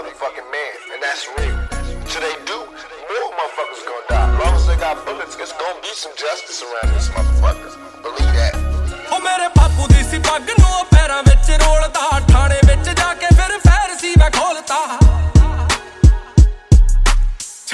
motherfucking man, and that's real. Till they do, more motherfuckers gonna die. As long as they got bullets, it's gonna be some justice around these motherfuckers. Believe that.